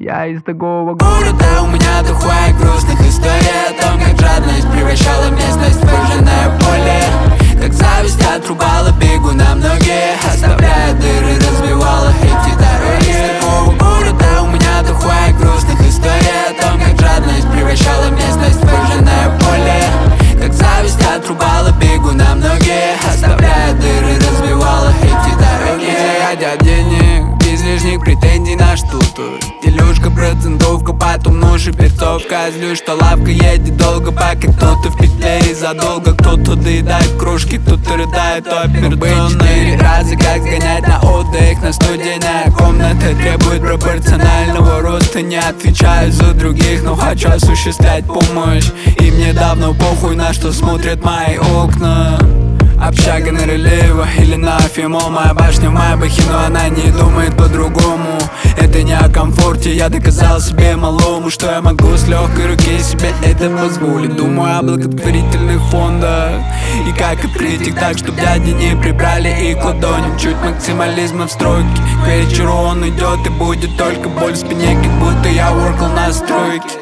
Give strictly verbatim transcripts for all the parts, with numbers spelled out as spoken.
Я из такого города, у меня дохуя грустных историй о том, как жадность превращала местность в выжженное поле, как зависть отрубала бегуна многие, оставляя дыры, разбивала эти дороги. Из такого города, у меня дохуя грустных историй о том, как жадность превращала местность в выжженное поле, как зависть отрубала бегуна многие, оставляя дыры, разбивала эти дороги. Хотят денег, без лишних претензий на что-то. Делюшка, процентовка, потом нож и перцовка. Злюсь, что лавка едет долго, пока кто-то в петле и задолго. Кто-то доедает кружки, кто-то рыдает операционно. Четыре раза как сгонять на отдых, на студийная комната требует пропорционального роста. Не отвечаю за других, но хочу осуществлять помощь. И мне давно похуй, на что смотрят мои окна. Общага на Рылеева или на Афимо. Моя башня в Майбахе, но она не думает по-другому. Это не о комфорте, я доказал себе малому, что я могу с легкой руки себе это позволить. Думаю о благотворительных фондах и как открыть их так, чтоб дяди не прибрали их ладоням. Чуть максимализма в стройке, к вечеру он идет и будет только боль в спине, как будто я воркал на стройке.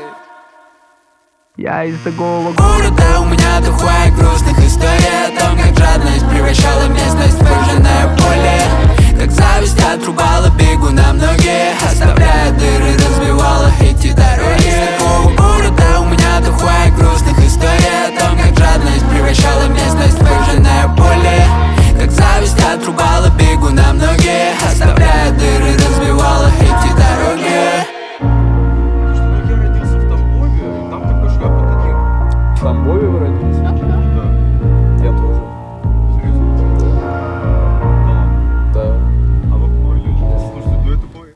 Я из такого города, у меня дохуя грустных историй о том, как жадность превращала местность в выжженное поле, как зависть отрубала бегуна многие, оставляя